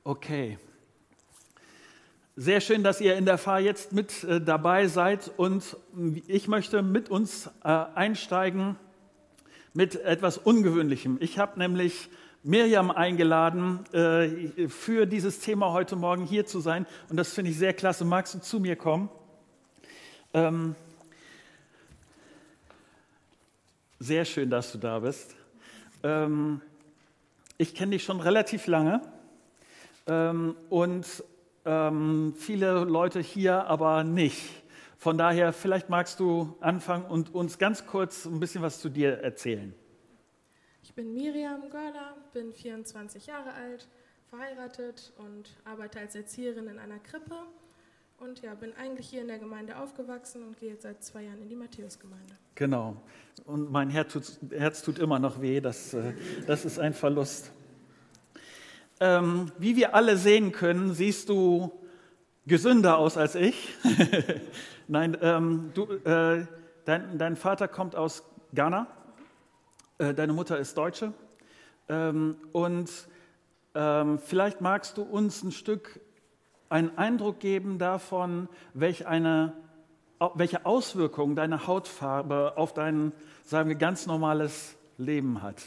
Okay. Sehr schön, dass ihr in der Fahr jetzt mit dabei seid und ich möchte mit uns einsteigen mit etwas Ungewöhnlichem. Ich habe nämlich Miriam eingeladen, für dieses Thema heute Morgen hier zu sein und das finde ich sehr klasse. Magst du zu mir kommen? Sehr schön, dass du da bist. Ich kenne dich schon relativ lange und viele Leute hier aber nicht. Von daher, vielleicht magst du anfangen und uns ganz kurz ein bisschen was zu dir erzählen. Ich bin Miriam Görler, bin 24 Jahre alt, verheiratet und arbeite als Erzieherin in einer Krippe. Und ja, bin eigentlich hier in der Gemeinde aufgewachsen und gehe jetzt seit 2 Jahren in die Matthäusgemeinde. Genau. Und mein Herz tut immer noch weh, das ist ein Verlust. Wie wir alle sehen können, siehst du gesünder aus als ich. Nein, dein Vater kommt aus Ghana, deine Mutter ist Deutsche. Und vielleicht magst du uns ein Stück einen Eindruck geben davon, welche Auswirkungen deine Hautfarbe auf dein, sagen wir, ganz normales Leben hat.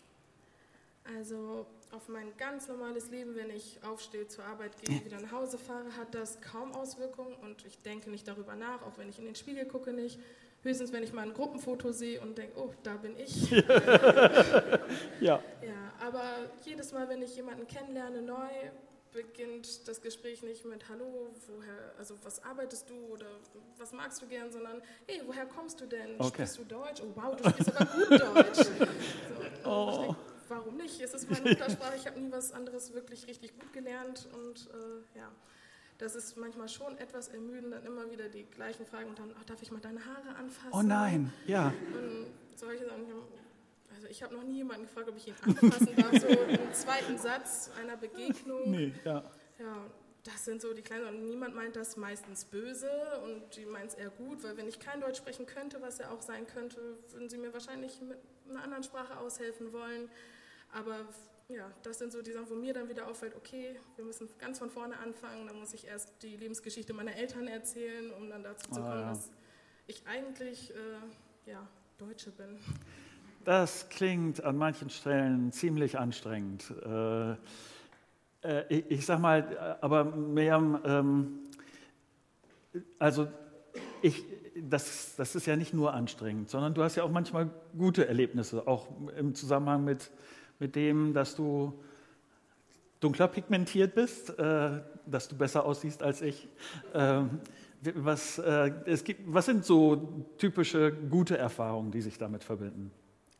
Also auf mein ganz normales Leben, wenn ich aufstehe, zur Arbeit gehe, wieder nach Hause fahre, hat das kaum Auswirkungen und ich denke nicht darüber nach, auch wenn ich in den Spiegel gucke nicht. Höchstens, wenn ich mal ein Gruppenfoto sehe und denke, oh, da bin ich. Ja. Ja, aber jedes Mal, wenn ich jemanden kennenlerne, neu, beginnt das Gespräch nicht mit Hallo, was arbeitest du oder was magst du gern, sondern hey, woher kommst du denn? Okay. Sprichst du Deutsch? Oh wow, du sprichst aber gut Deutsch. So, ich denk, warum nicht? Es ist meine Muttersprache, ich habe nie was anderes wirklich richtig gut gelernt und das ist manchmal schon etwas ermüdend, dann immer wieder die gleichen Fragen und dann, darf ich mal deine Haare anfassen? Oh nein, ja. Und solche Sachen. Also ich habe noch nie jemanden gefragt, ob ich ihn anfassen darf, so im zweiten Satz einer Begegnung. Nee, ja. Ja, das sind so die kleinen Sachen. Niemand meint das meistens böse und die meint es eher gut, weil wenn ich kein Deutsch sprechen könnte, was ja auch sein könnte, würden sie mir wahrscheinlich mit einer anderen Sprache aushelfen wollen. Aber ja, das sind so die Sachen, wo mir dann wieder auffällt, okay, wir müssen ganz von vorne anfangen, dann muss ich erst die Lebensgeschichte meiner Eltern erzählen, um dann dazu zu kommen, dass ich eigentlich Deutsche bin. Das klingt an manchen Stellen ziemlich anstrengend. Ich sag mal, aber Miriam, das ist ja nicht nur anstrengend, sondern du hast ja auch manchmal gute Erlebnisse, auch im Zusammenhang mit dem, dass du dunkler pigmentiert bist, dass du besser aussiehst als ich. Was sind so typische gute Erfahrungen, die sich damit verbinden?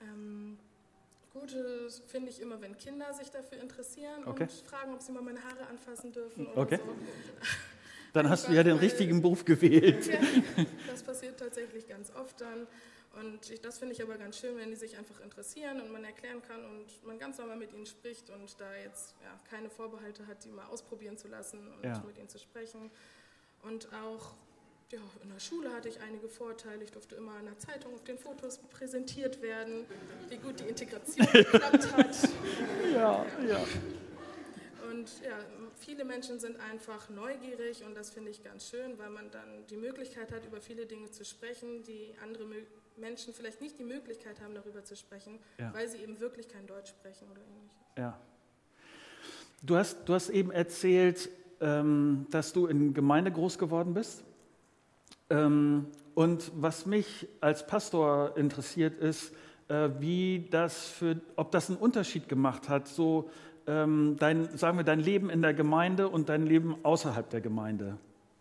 Gute finde ich immer, wenn Kinder sich dafür interessieren und fragen, ob sie mal meine Haare anfassen dürfen oder so. Dann hast du ja den richtigen Beruf gewählt. Ja, das passiert tatsächlich ganz oft dann. Und das finde ich aber ganz schön, wenn die sich einfach interessieren und man erklären kann und man ganz normal mit ihnen spricht und da jetzt keine Vorbehalte hat, die mal ausprobieren zu lassen und mit ihnen zu sprechen. Und auch in der Schule hatte ich einige Vorteile. Ich durfte immer in der Zeitung auf den Fotos präsentiert werden, wie gut die Integration geklappt hat. Ja. Und viele Menschen sind einfach neugierig und das finde ich ganz schön, weil man dann die Möglichkeit hat, über viele Dinge zu sprechen, die andere Menschen vielleicht nicht die Möglichkeit haben, darüber zu sprechen, weil sie eben wirklich kein Deutsch sprechen oder ähnliches. Ja. Du hast eben erzählt, dass du in Gemeinde groß geworden bist. Und was mich als Pastor interessiert ist, ob das einen Unterschied gemacht hat, so dein Leben in der Gemeinde und dein Leben außerhalb der Gemeinde.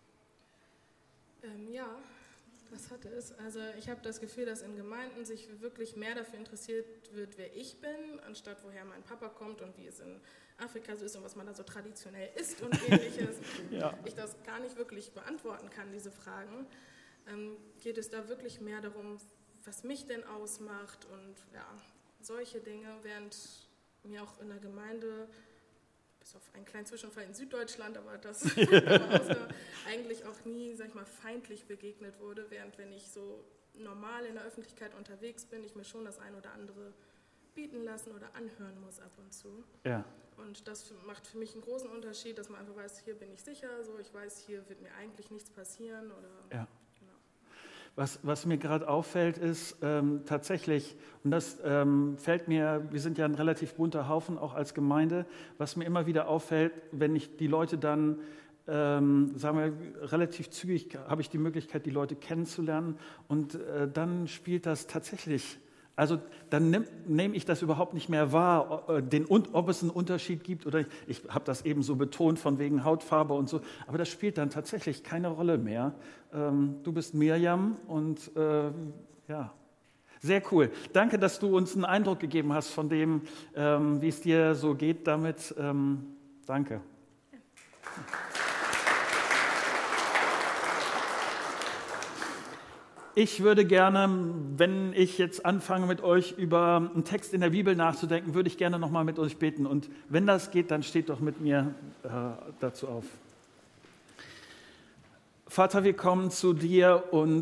Ja, das hatte es. Also ich habe das Gefühl, dass in Gemeinden sich wirklich mehr dafür interessiert wird, wer ich bin, anstatt woher mein Papa kommt und wie es in Afrika so ist und was man da so traditionell isst und ähnliches. Ich das gar nicht wirklich beantworten kann, diese Fragen. Geht es da wirklich mehr darum, was mich denn ausmacht und solche Dinge, während mir auch in der Gemeinde, bis auf einen kleinen Zwischenfall in Süddeutschland, aber das eigentlich auch nie, feindlich begegnet wurde, während wenn ich so normal in der Öffentlichkeit unterwegs bin, ich mir schon das ein oder andere bieten lassen oder anhören muss ab und zu. Ja. Und das macht für mich einen großen Unterschied, dass man einfach weiß, hier bin ich sicher, so ich weiß, hier wird mir eigentlich nichts passieren. Oder, Ja. genau. Was mir gerade auffällt, ist tatsächlich, und das fällt mir, wir sind ja ein relativ bunter Haufen, auch als Gemeinde, was mir immer wieder auffällt, wenn ich die Leute dann, sagen wir, relativ zügig habe ich die Möglichkeit, die Leute kennenzulernen und dann spielt das tatsächlich, also dann nehme ich das überhaupt nicht mehr wahr, ob es einen Unterschied gibt oder ich habe das eben so betont von wegen Hautfarbe und so, aber das spielt dann tatsächlich keine Rolle mehr. Du bist Mirjam und ja, sehr cool. Danke, dass du uns einen Eindruck gegeben hast von dem, wie es dir so geht damit. Danke. Ich würde gerne, wenn ich jetzt anfange mit euch über einen Text in der Bibel nachzudenken, würde ich gerne nochmal mit euch beten. Und wenn das geht, dann steht doch mit mir dazu auf. Vater, wir kommen zu dir und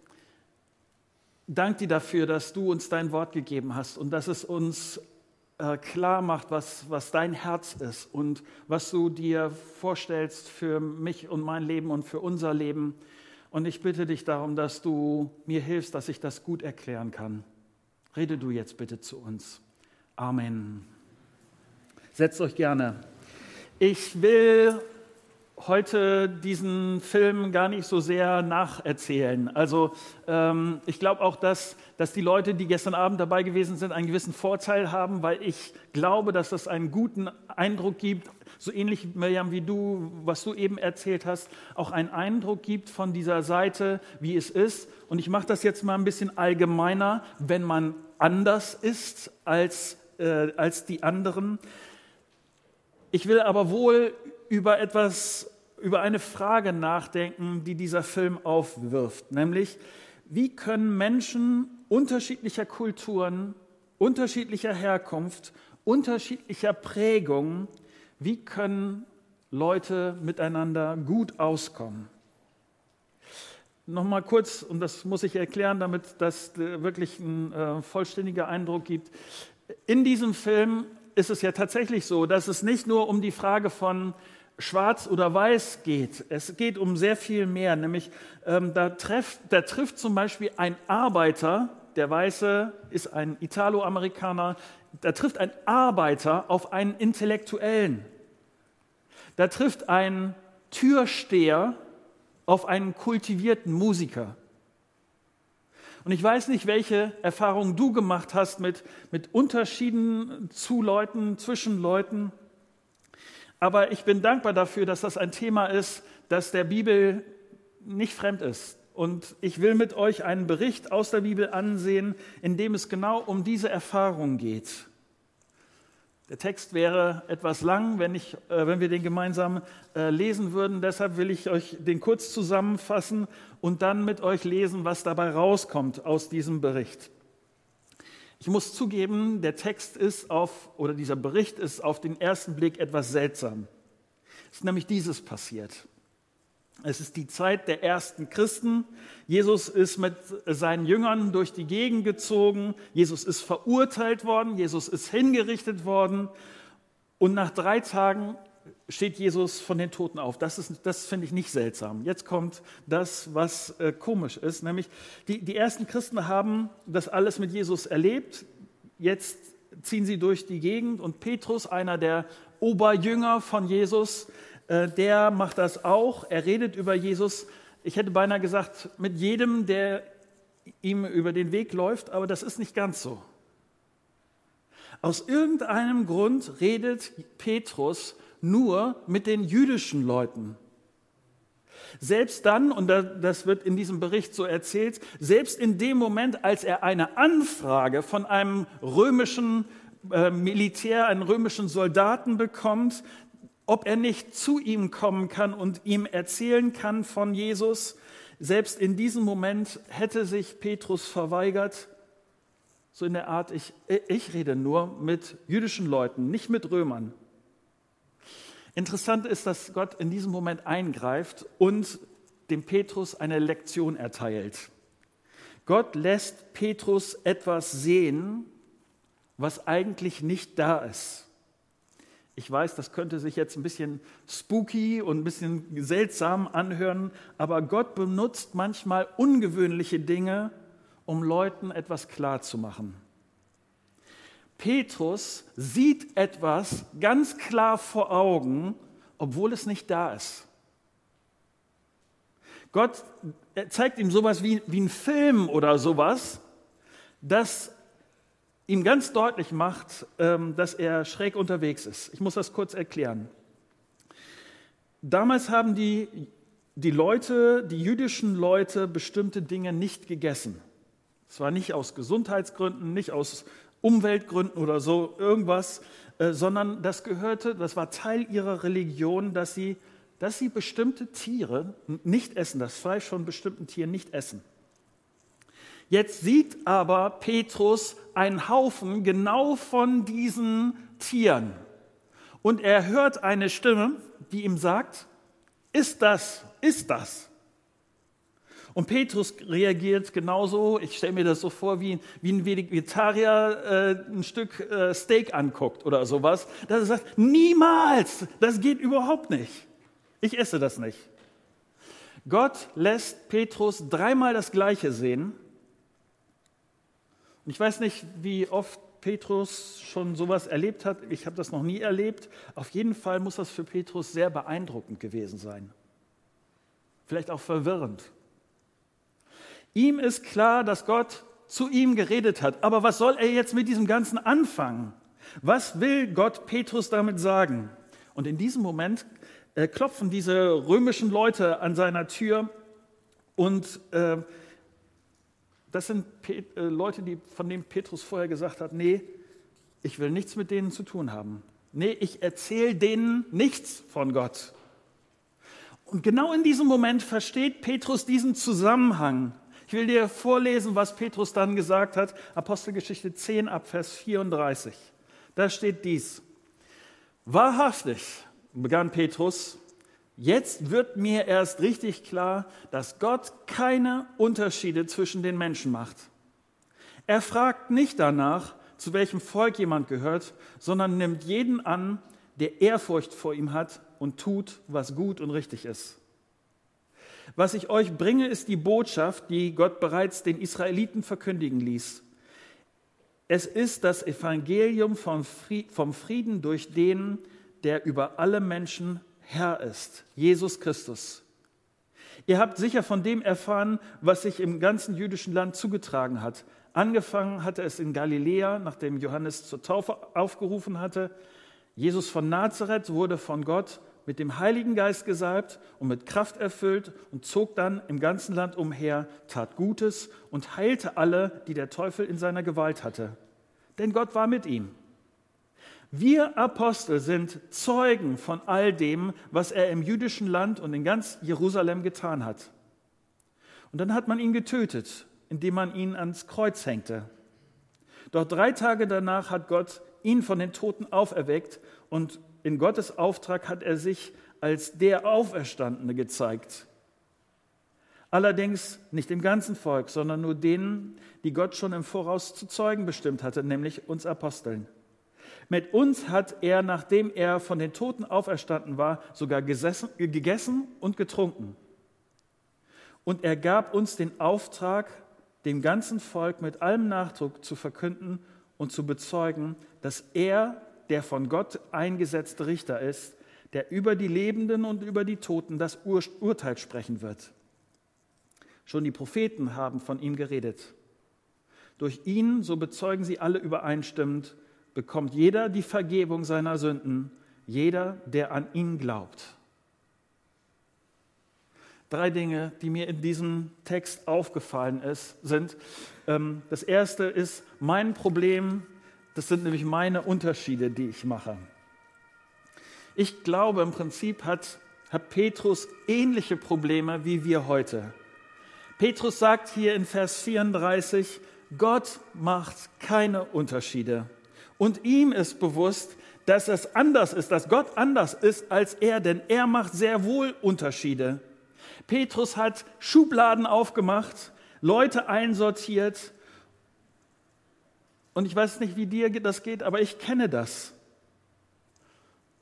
dank dir dafür, dass du uns dein Wort gegeben hast und dass es uns klar macht, was dein Herz ist und was du dir vorstellst für mich und mein Leben und für unser Leben. Und ich bitte dich darum, dass du mir hilfst, dass ich das gut erklären kann. Rede du jetzt bitte zu uns. Amen. Setzt euch gerne. Ich will heute diesen Film gar nicht so sehr nacherzählen. Also ich glaube auch, dass die Leute, die gestern Abend dabei gewesen sind, einen gewissen Vorteil haben, weil ich glaube, dass das einen guten Eindruck gibt, so ähnlich, Mirjam, wie du, was du eben erzählt hast, auch einen Eindruck gibt von dieser Seite, wie es ist. Und ich mache das jetzt mal ein bisschen allgemeiner, wenn man anders ist als die anderen. Ich will aber wohl über eine Frage nachdenken, die dieser Film aufwirft, nämlich, wie können Menschen unterschiedlicher Kulturen, unterschiedlicher Herkunft, unterschiedlicher Prägung, wie können Leute miteinander gut auskommen? Nochmal kurz, und das muss ich erklären, damit das wirklich ein vollständiger Eindruck gibt. In diesem Film ist es ja tatsächlich so, dass es nicht nur um die Frage von Schwarz oder Weiß geht. Es geht um sehr viel mehr, nämlich da trifft zum Beispiel ein Arbeiter, der Weiße ist ein Italo-Amerikaner, da trifft ein Arbeiter auf einen Intellektuellen. Da trifft ein Türsteher auf einen kultivierten Musiker. Und ich weiß nicht, welche Erfahrungen du gemacht hast mit Unterschieden zu Leuten, zwischen Leuten. Aber ich bin dankbar dafür, dass das ein Thema ist, das der Bibel nicht fremd ist. Und ich will mit euch einen Bericht aus der Bibel ansehen, in dem es genau um diese Erfahrung geht. Der Text wäre etwas lang, wenn wir den gemeinsam lesen würden. Deshalb will ich euch den kurz zusammenfassen und dann mit euch lesen, was dabei rauskommt aus diesem Bericht. Ich muss zugeben, dieser Bericht ist auf den ersten Blick etwas seltsam. Es ist nämlich dieses passiert. Es ist die Zeit der ersten Christen. Jesus ist mit seinen Jüngern durch die Gegend gezogen. Jesus ist verurteilt worden. Jesus ist hingerichtet worden. Und nach 3 Tagen steht Jesus von den Toten auf. Das finde ich nicht seltsam. Jetzt kommt das, was komisch ist. Nämlich die ersten Christen haben das alles mit Jesus erlebt. Jetzt ziehen sie durch die Gegend. Und Petrus, einer der Oberjünger von Jesus, der macht das auch, er redet über Jesus. Ich hätte beinahe gesagt, mit jedem, der ihm über den Weg läuft, aber das ist nicht ganz so. Aus irgendeinem Grund redet Petrus nur mit den jüdischen Leuten. Selbst dann, und das wird in diesem Bericht so erzählt, selbst in dem Moment, als er eine Anfrage von einem römischen Militär, einem römischen Soldaten bekommt, ob er nicht zu ihm kommen kann und ihm erzählen kann von Jesus. Selbst in diesem Moment hätte sich Petrus verweigert, so in der Art, ich rede nur mit jüdischen Leuten, nicht mit Römern. Interessant ist, dass Gott in diesem Moment eingreift und dem Petrus eine Lektion erteilt. Gott lässt Petrus etwas sehen, was eigentlich nicht da ist. Ich weiß, das könnte sich jetzt ein bisschen spooky und ein bisschen seltsam anhören, aber Gott benutzt manchmal ungewöhnliche Dinge, um Leuten etwas klarzumachen. Petrus sieht etwas ganz klar vor Augen, obwohl es nicht da ist. Gott zeigt ihm sowas wie ein Film oder sowas, das ihm ganz deutlich macht, dass er schräg unterwegs ist. Ich muss das kurz erklären. Damals haben die jüdischen Leute bestimmte Dinge nicht gegessen. Es war nicht aus Gesundheitsgründen, nicht aus Umweltgründen oder so irgendwas, sondern das war Teil ihrer Religion, dass sie bestimmte Tiere nicht essen, das Fleisch von bestimmten Tieren nicht essen. Jetzt sieht aber Petrus einen Haufen genau von diesen Tieren und er hört eine Stimme, die ihm sagt, ist das. Und Petrus reagiert genauso, ich stelle mir das so vor, wie ein Vegetarier ein Stück Steak anguckt oder sowas, dass er sagt, niemals, das geht überhaupt nicht. Ich esse das nicht. Gott lässt Petrus 3-mal das Gleiche sehen. Und ich weiß nicht, wie oft Petrus schon sowas erlebt hat. Ich habe das noch nie erlebt. Auf jeden Fall muss das für Petrus sehr beeindruckend gewesen sein. Vielleicht auch verwirrend. Ihm ist klar, dass Gott zu ihm geredet hat. Aber was soll er jetzt mit diesem Ganzen anfangen? Was will Gott Petrus damit sagen? Und in diesem Moment klopfen diese römischen Leute an seiner Tür und das sind Leute, von denen Petrus vorher gesagt hat, nee, ich will nichts mit denen zu tun haben. Nee, ich erzähle denen nichts von Gott. Und genau in diesem Moment versteht Petrus diesen Zusammenhang. Ich will dir vorlesen, was Petrus dann gesagt hat, Apostelgeschichte 10 ab Vers 34. Da steht dies: Wahrhaftig, begann Petrus, jetzt wird mir erst richtig klar, dass Gott keine Unterschiede zwischen den Menschen macht. Er fragt nicht danach, zu welchem Volk jemand gehört, sondern nimmt jeden an, der Ehrfurcht vor ihm hat und tut, was gut und richtig ist. Was ich euch bringe, ist die Botschaft, die Gott bereits den Israeliten verkündigen ließ. Es ist das Evangelium vom Frieden durch den, der über alle Menschen Herr ist, Jesus Christus. Ihr habt sicher von dem erfahren, was sich im ganzen jüdischen Land zugetragen hat. Angefangen hatte es in Galiläa, nachdem Johannes zur Taufe aufgerufen hatte. Jesus von Nazareth wurde von Gott mit dem Heiligen Geist gesalbt und mit Kraft erfüllt und zog dann im ganzen Land umher, tat Gutes und heilte alle, die der Teufel in seiner Gewalt hatte. Denn Gott war mit ihm. Wir Apostel sind Zeugen von all dem, was er im jüdischen Land und in ganz Jerusalem getan hat. Und dann hat man ihn getötet, indem man ihn ans Kreuz hängte. Doch 3 Tage danach hat Gott ihn von den Toten auferweckt und in Gottes Auftrag hat er sich als der Auferstandene gezeigt. Allerdings nicht dem ganzen Volk, sondern nur denen, die Gott schon im Voraus zu Zeugen bestimmt hatte, nämlich uns Aposteln. Mit uns hat er, nachdem er von den Toten auferstanden war, sogar gegessen und getrunken. Und er gab uns den Auftrag, dem ganzen Volk mit allem Nachdruck zu verkünden und zu bezeugen, dass er der von Gott eingesetzte Richter ist, der über die Lebenden und über die Toten das Urteil sprechen wird. Schon die Propheten haben von ihm geredet. Durch ihn, so bezeugen sie alle übereinstimmend, bekommt jeder die Vergebung seiner Sünden, jeder, der an ihn glaubt. 3 Dinge, die mir in diesem Text aufgefallen sind. Das erste ist mein Problem. Das sind nämlich meine Unterschiede, die ich mache. Ich glaube, im Prinzip hat Petrus ähnliche Probleme wie wir heute. Petrus sagt hier in Vers 34, Gott macht keine Unterschiede. Und ihm ist bewusst, dass es anders ist, dass Gott anders ist als er, denn er macht sehr wohl Unterschiede. Petrus hat Schubladen aufgemacht, Leute einsortiert. Und ich weiß nicht, wie dir das geht, aber ich kenne das.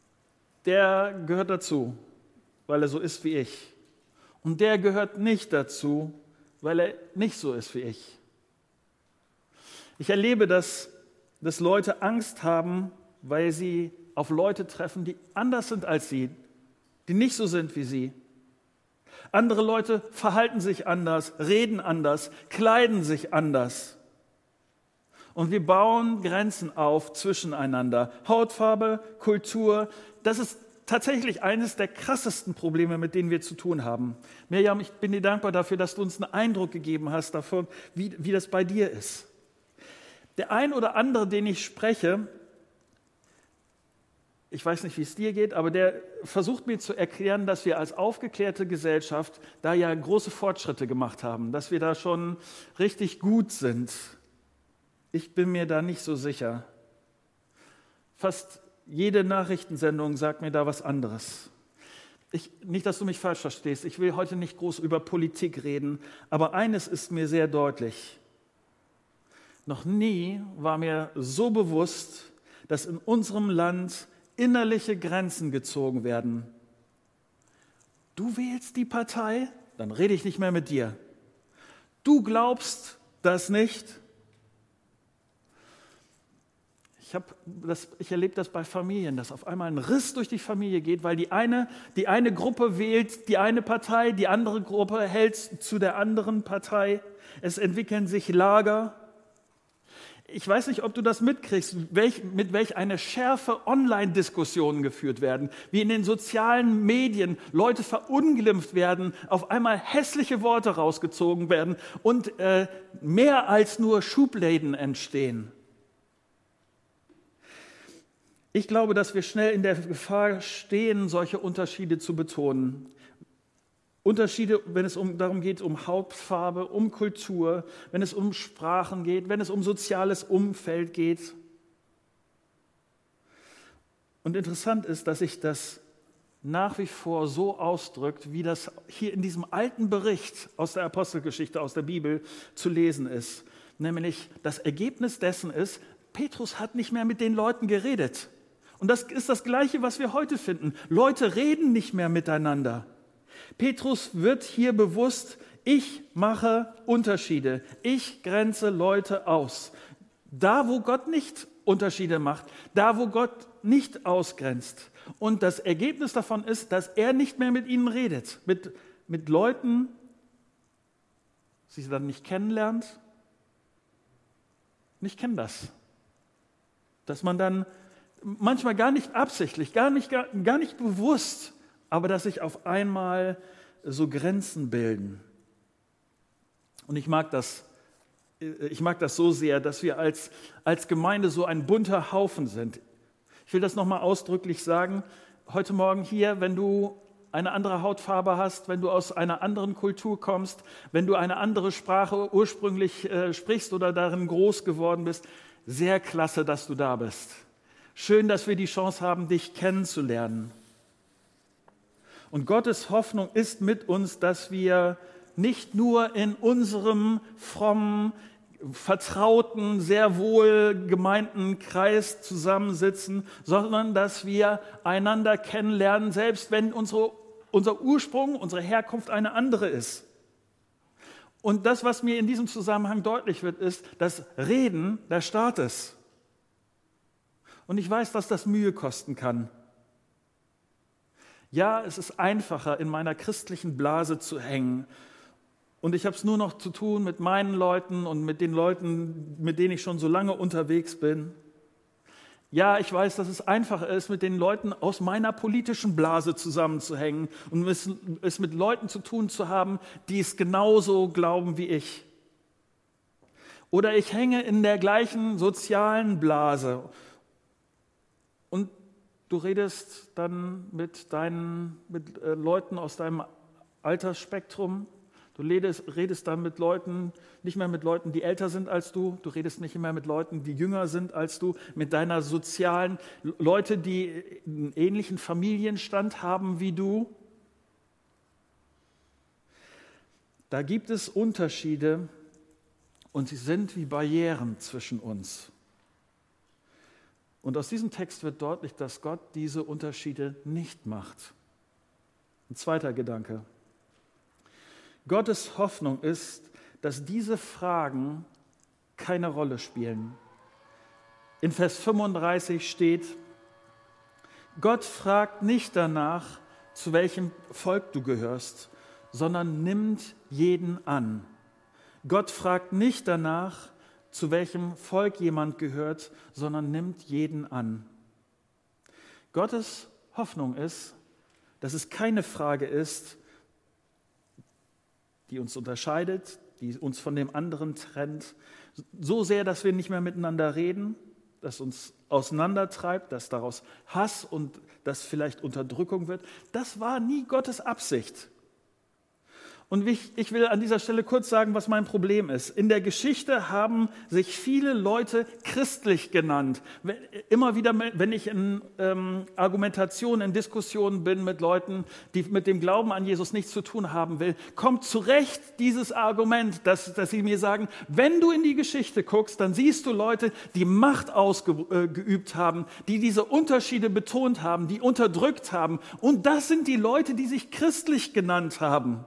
der gehört dazu, weil er so ist wie ich. Und der gehört nicht dazu, weil er nicht so ist wie ich. Ich erlebe, dass Leute Angst haben, weil sie auf Leute treffen, die anders sind als sie, die nicht so sind wie sie. Andere Leute verhalten sich anders, reden anders, kleiden sich anders. Und wir bauen Grenzen auf zwischeneinander. Hautfarbe, Kultur, das ist tatsächlich eines der krassesten Probleme, mit denen wir zu tun haben. Mirjam, ich bin dir dankbar dafür, dass du uns einen Eindruck gegeben hast davon, wie das bei dir ist. Der ein oder andere, den ich spreche, ich weiß nicht, wie es dir geht, aber der versucht mir zu erklären, dass wir als aufgeklärte Gesellschaft da ja große Fortschritte gemacht haben, dass wir da schon richtig gut sind. Ich bin mir da nicht so sicher. Fast jede Nachrichtensendung sagt mir da was anderes. Nicht, dass du mich falsch verstehst, ich will heute nicht groß über Politik reden, aber eines ist mir sehr deutlich. Noch nie war mir so bewusst, dass in unserem Land innerliche Grenzen gezogen werden. Du wählst die Partei, dann rede ich nicht mehr mit dir. Du glaubst das nicht. Ich erlebe das bei Familien, dass auf einmal ein Riss durch die Familie geht, weil die eine Gruppe wählt die eine Partei, die andere Gruppe hält zu der anderen Partei. Es entwickeln sich Lager. Ich weiß nicht, ob du das mitkriegst, mit welch einer Schärfe Online-Diskussionen geführt werden, wie in den sozialen Medien Leute verunglimpft werden, auf einmal hässliche Worte rausgezogen werden und mehr als nur Schubladen entstehen. Ich glaube, dass wir schnell in der Gefahr stehen, solche Unterschiede zu betonen. Unterschiede, wenn es darum geht, um Hautfarbe, um Kultur, wenn es um Sprachen geht, wenn es um soziales Umfeld geht. Und interessant ist, dass sich das nach wie vor so ausdrückt, wie das hier in diesem alten Bericht aus der Apostelgeschichte, aus der Bibel zu lesen ist. Nämlich das Ergebnis dessen ist, Petrus hat nicht mehr mit den Leuten geredet. Und das ist das Gleiche, was wir heute finden. Leute reden nicht mehr miteinander. Petrus wird hier bewusst, ich mache Unterschiede, ich grenze Leute aus. Da, wo Gott nicht Unterschiede macht, da, wo Gott nicht ausgrenzt. Und das Ergebnis davon ist, dass er nicht mehr mit ihnen redet, mit Leuten, sie dann nicht kennenlernt. Und ich kenne das. Dass man dann manchmal gar nicht absichtlich, gar nicht bewusst, aber dass sich auf einmal so Grenzen bilden. Und ich mag das so sehr, dass wir als Gemeinde so ein bunter Haufen sind. Ich will das nochmal ausdrücklich sagen. Heute Morgen hier, wenn du eine andere Hautfarbe hast, wenn du aus einer anderen Kultur kommst, wenn du eine andere Sprache ursprünglich sprichst oder darin groß geworden bist, sehr klasse, dass du da bist. Schön, dass wir die Chance haben, dich kennenzulernen. Und Gottes Hoffnung ist mit uns, dass wir nicht nur in unserem frommen, vertrauten, sehr wohl gemeinten Kreis zusammensitzen, sondern dass wir einander kennenlernen, selbst wenn unser Ursprung, unsere Herkunft eine andere ist. Und das, was mir in diesem Zusammenhang deutlich wird, ist, dass Reden der Start ist. Und ich weiß, dass das Mühe kosten kann. Ja, es ist einfacher, in meiner christlichen Blase zu hängen. Und ich habe es nur noch zu tun mit meinen Leuten und mit den Leuten, mit denen ich schon so lange unterwegs bin. Ja, ich weiß, dass es einfacher ist, mit den Leuten aus meiner politischen Blase zusammenzuhängen und es mit Leuten zu tun zu haben, die es genauso glauben wie ich. Oder ich hänge in der gleichen sozialen Blase und du redest dann mit Leuten aus deinem Altersspektrum. Du redest dann mit Leuten, nicht mehr mit Leuten, die älter sind als du. Du redest nicht mehr mit Leuten, die jünger sind als du. Mit deiner sozialen, Leute, die einen ähnlichen Familienstand haben wie du. Da gibt es Unterschiede und sie sind wie Barrieren zwischen uns. Und aus diesem Text wird deutlich, dass Gott diese Unterschiede nicht macht. Ein zweiter Gedanke. Gottes Hoffnung ist, dass diese Fragen keine Rolle spielen. In Vers 35 steht, Gott fragt nicht danach, zu welchem Volk du gehörst, sondern nimmt jeden an. Gott fragt nicht danach, zu welchem Volk jemand gehört, sondern nimmt jeden an. Gottes Hoffnung ist, dass es keine Frage ist, die uns unterscheidet, die uns von dem anderen trennt, so sehr, dass wir nicht mehr miteinander reden, das uns auseinandertreibt, dass daraus Hass und dass vielleicht Unterdrückung wird. Das war nie Gottes Absicht. Und ich will an dieser Stelle kurz sagen, was mein Problem ist. In der Geschichte haben sich viele Leute christlich genannt. Immer wieder, wenn ich in Argumentationen, in Diskussionen bin mit Leuten, die mit dem Glauben an Jesus nichts zu tun haben will, kommt zu Recht dieses Argument, dass sie mir sagen, wenn du in die Geschichte guckst, dann siehst du Leute, die Macht ausgeübt haben, die diese Unterschiede betont haben, die unterdrückt haben. Und das sind die Leute, die sich christlich genannt haben.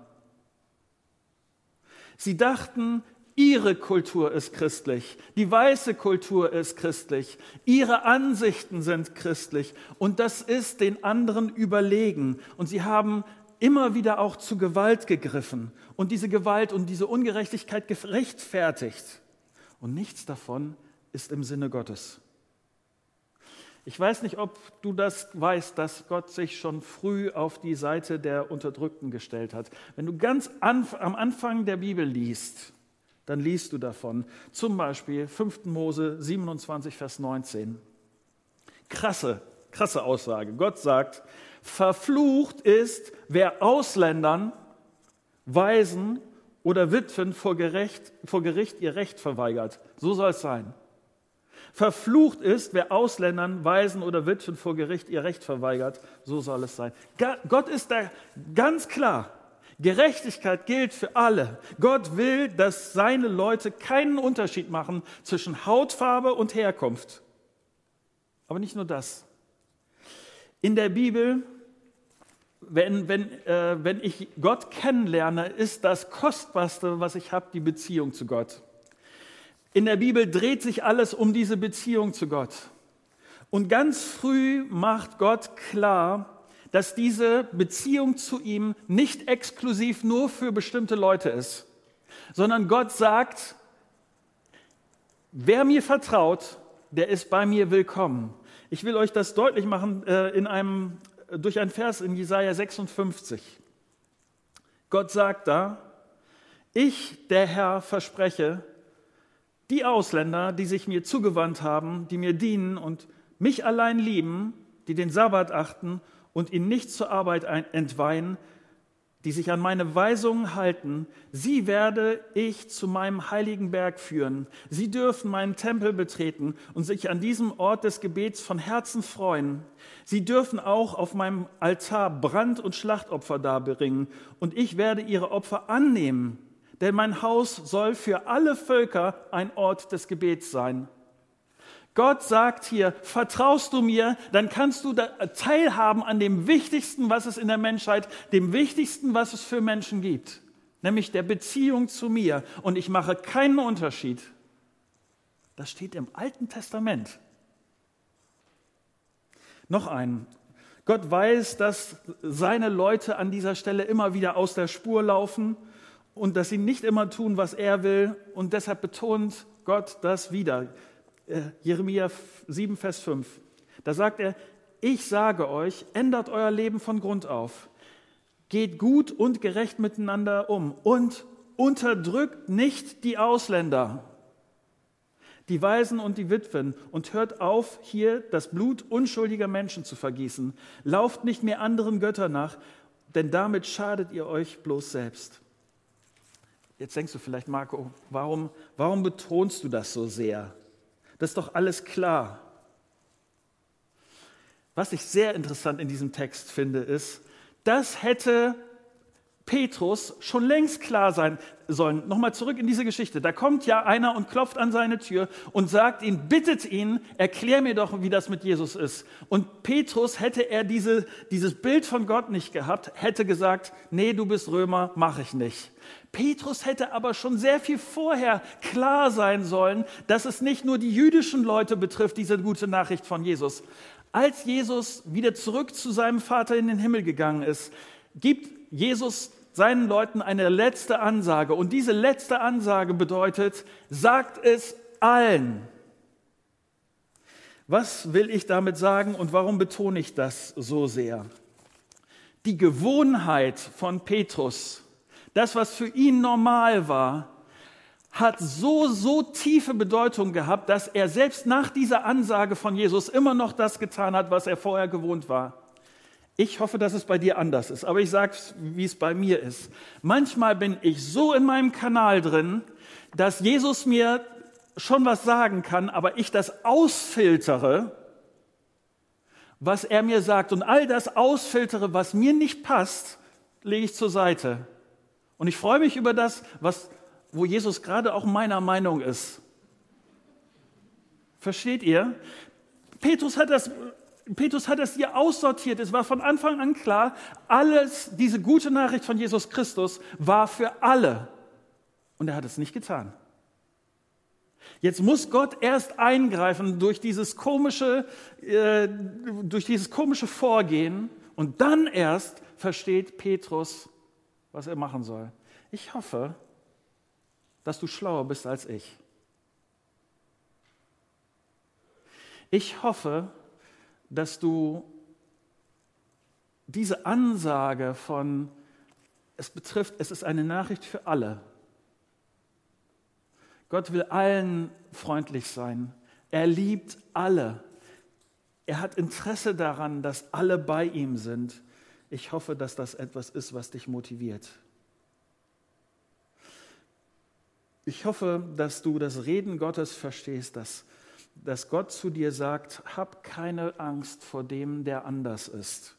Sie dachten, ihre Kultur ist christlich, die weiße Kultur ist christlich, ihre Ansichten sind christlich und das ist den anderen überlegen. Und sie haben immer wieder auch zu Gewalt gegriffen und diese Gewalt und diese Ungerechtigkeit gerechtfertigt. Und nichts davon ist im Sinne Gottes. Ich weiß nicht, ob du das weißt, dass Gott sich schon früh auf die Seite der Unterdrückten gestellt hat. Wenn du ganz am Anfang der Bibel liest, dann liest du davon. Zum Beispiel 5. Mose 27, Vers 19. Krasse Aussage. Gott sagt, verflucht ist, wer Ausländern, Waisen oder Witwen vor Gericht ihr Recht verweigert. So soll es sein. Verflucht ist, wer Ausländern, Waisen oder Witwen vor Gericht ihr Recht verweigert. So soll es sein. Gott ist da ganz klar. Gerechtigkeit gilt für alle. Gott will, dass seine Leute keinen Unterschied machen zwischen Hautfarbe und Herkunft. Aber nicht nur das. In der Bibel, wenn ich Gott kennenlerne, ist das Kostbarste, was ich habe, die Beziehung zu Gott. In der Bibel dreht sich alles um diese Beziehung zu Gott. Und ganz früh macht Gott klar, dass diese Beziehung zu ihm nicht exklusiv nur für bestimmte Leute ist, sondern Gott sagt, wer mir vertraut, der ist bei mir willkommen. Ich will euch das deutlich machen durch einen Vers in Jesaja 56. Gott sagt da, ich, der Herr, verspreche, die Ausländer, die sich mir zugewandt haben, die mir dienen und mich allein lieben, die den Sabbat achten und ihn nicht zur Arbeit entweihen, die sich an meine Weisungen halten, sie werde ich zu meinem heiligen Berg führen. Sie dürfen meinen Tempel betreten und sich an diesem Ort des Gebets von Herzen freuen. Sie dürfen auch auf meinem Altar Brand- und Schlachtopfer darbringen und ich werde ihre Opfer annehmen. Denn mein Haus soll für alle Völker ein Ort des Gebets sein. Gott sagt hier, vertraust du mir, dann kannst du teilhaben an dem Wichtigsten, was es in der Menschheit, dem Wichtigsten, was es für Menschen gibt, nämlich der Beziehung zu mir. Und ich mache keinen Unterschied. Das steht im Alten Testament. Noch einen. Gott weiß, dass seine Leute an dieser Stelle immer wieder aus der Spur laufen und dass sie nicht immer tun, was er will. Und deshalb betont Gott das wieder. Jeremia 7, Vers 5. Da sagt er, ich sage euch, ändert euer Leben von Grund auf. Geht gut und gerecht miteinander um und unterdrückt nicht die Ausländer, die Waisen und die Witwen und hört auf, hier das Blut unschuldiger Menschen zu vergießen. Lauft nicht mehr anderen Göttern nach, denn damit schadet ihr euch bloß selbst. Jetzt denkst du vielleicht, Marco, warum betonst du das so sehr? Das ist doch alles klar. Was ich sehr interessant in diesem Text finde, ist, das hätte Petrus schon längst klar sein sollen. Nochmal zurück in diese Geschichte. Da kommt ja einer und klopft an seine Tür und sagt ihn, bittet ihn, erklär mir doch, wie das mit Jesus ist. Und Petrus, hätte er dieses Bild von Gott nicht gehabt, hätte gesagt, nee, du bist Römer, mache ich nicht. Petrus hätte aber schon sehr viel vorher klar sein sollen, dass es nicht nur die jüdischen Leute betrifft, diese gute Nachricht von Jesus. Als Jesus wieder zurück zu seinem Vater in den Himmel gegangen ist, gibt Jesus seinen Leuten eine letzte Ansage. Und diese letzte Ansage bedeutet, sagt es allen. Was will ich damit sagen und warum betone ich das so sehr? Die Gewohnheit von Petrus, das, was für ihn normal war, hat so tiefe Bedeutung gehabt, dass er selbst nach dieser Ansage von Jesus immer noch das getan hat, was er vorher gewohnt war. Ich hoffe, dass es bei dir anders ist, aber ich sage es, wie es bei mir ist. Manchmal bin ich so in meinem Kanal drin, dass Jesus mir schon was sagen kann, aber ich das ausfiltere, was er mir sagt. Und all das ausfiltere, was mir nicht passt, lege ich zur Seite. Und ich freue mich über das, wo Jesus gerade auch meiner Meinung ist. Versteht ihr? Petrus hat das hier aussortiert. Es war von Anfang an klar, diese gute Nachricht von Jesus Christus war für alle. Und er hat es nicht getan. Jetzt muss Gott erst eingreifen durch dieses komische Vorgehen und dann erst versteht Petrus, was er machen soll. Ich hoffe, dass du schlauer bist als ich. Ich hoffe, dass du diese Ansage von, es ist eine Nachricht für alle. Gott will allen freundlich sein. Er liebt alle. Er hat Interesse daran, dass alle bei ihm sind. Ich hoffe, dass das etwas ist, was dich motiviert. Ich hoffe, dass du das Reden Gottes verstehst, dass Gott zu dir sagt, hab keine Angst vor dem, der anders ist.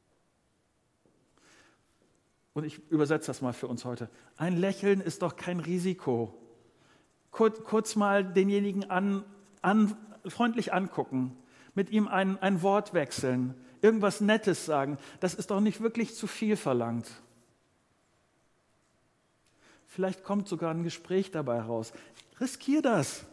Und ich übersetze das mal für uns heute. Ein Lächeln ist doch kein Risiko. Kurz mal denjenigen freundlich angucken, mit ihm ein Wort wechseln, irgendwas Nettes sagen, das ist doch nicht wirklich zu viel verlangt. Vielleicht kommt sogar ein Gespräch dabei raus. Riskier das.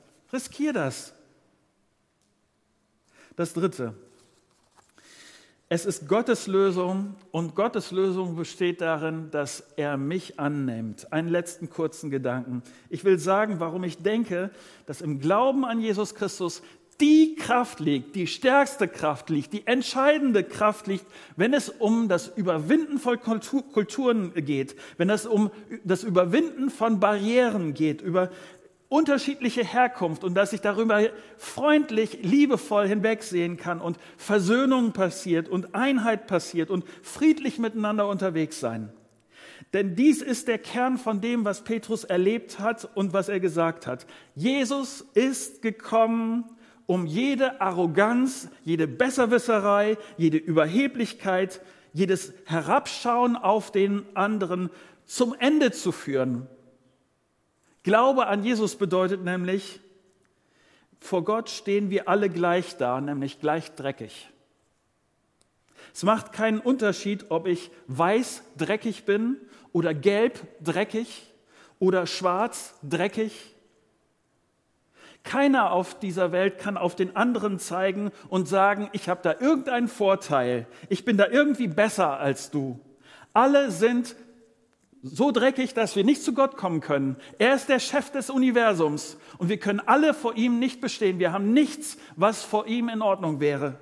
Das Dritte. Es ist Gottes Lösung und Gottes Lösung besteht darin, dass er mich annimmt. Einen letzten kurzen Gedanken. Ich will sagen, warum ich denke, dass im Glauben an Jesus Christus die Kraft liegt, die stärkste Kraft liegt, die entscheidende Kraft liegt, wenn es um das Überwinden von Kulturen geht, wenn es um das Überwinden von Barrieren geht, über unterschiedliche Herkunft und dass ich darüber freundlich, liebevoll hinwegsehen kann und Versöhnung passiert und Einheit passiert und friedlich miteinander unterwegs sein. Denn dies ist der Kern von dem, was Petrus erlebt hat und was er gesagt hat. Jesus ist gekommen, um jede Arroganz, jede Besserwisserei, jede Überheblichkeit, jedes Herabschauen auf den anderen zum Ende zu führen. Glaube an Jesus bedeutet nämlich, vor Gott stehen wir alle gleich da, nämlich gleich dreckig. Es macht keinen Unterschied, ob ich weiß dreckig bin oder gelb dreckig oder schwarz dreckig. Keiner auf dieser Welt kann auf den anderen zeigen und sagen, ich habe da irgendeinen Vorteil, ich bin da irgendwie besser als du. Alle sind so dreckig, dass wir nicht zu Gott kommen können. Er ist der Chef des Universums und wir können alle vor ihm nicht bestehen. Wir haben nichts, was vor ihm in Ordnung wäre.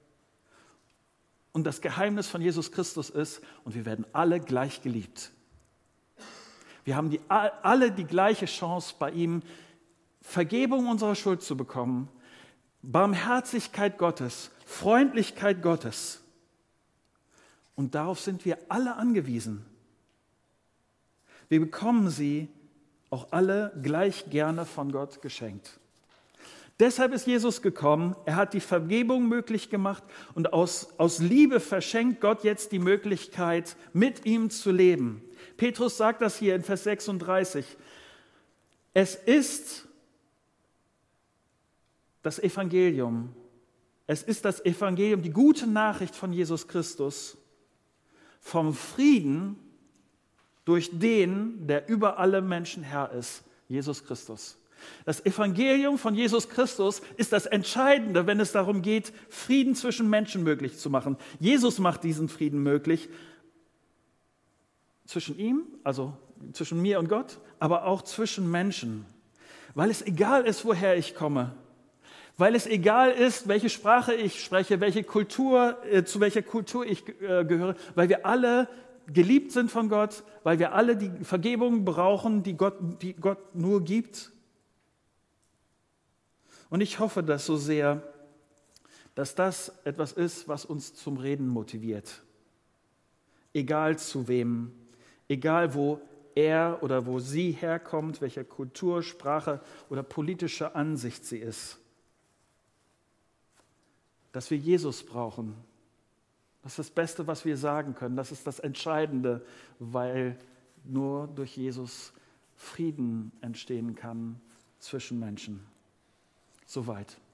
Und das Geheimnis von Jesus Christus ist, und wir werden alle gleich geliebt. Wir haben alle die gleiche Chance bei ihm, Vergebung unserer Schuld zu bekommen, Barmherzigkeit Gottes, Freundlichkeit Gottes. Und darauf sind wir alle angewiesen. Wir bekommen sie auch alle gleich gerne von Gott geschenkt. Deshalb ist Jesus gekommen, er hat die Vergebung möglich gemacht und aus Liebe verschenkt Gott jetzt die Möglichkeit, mit ihm zu leben. Petrus sagt das hier in Vers 36. Es ist das Evangelium. Es ist das Evangelium, die gute Nachricht von Jesus Christus, vom Frieden durch den, der über alle Menschen Herr ist, Jesus Christus. Das Evangelium von Jesus Christus ist das Entscheidende, wenn es darum geht, Frieden zwischen Menschen möglich zu machen. Jesus macht diesen Frieden möglich zwischen ihm, also zwischen mir und Gott, aber auch zwischen Menschen. Weil es egal ist, woher ich komme. Weil es egal ist, welche Sprache ich spreche, zu welcher Kultur ich gehöre. Weil wir alle geliebt sind von Gott, weil wir alle die Vergebung brauchen, die Gott nur gibt. Und ich hoffe das so sehr, dass das etwas ist, was uns zum Reden motiviert. Egal zu wem, egal wo er oder wo sie herkommt, welcher Kultur, Sprache oder politische Ansicht sie ist. Dass wir Jesus brauchen. Das ist das Beste, was wir sagen können. Das ist das Entscheidende, weil nur durch Jesus Frieden entstehen kann zwischen Menschen. Soweit.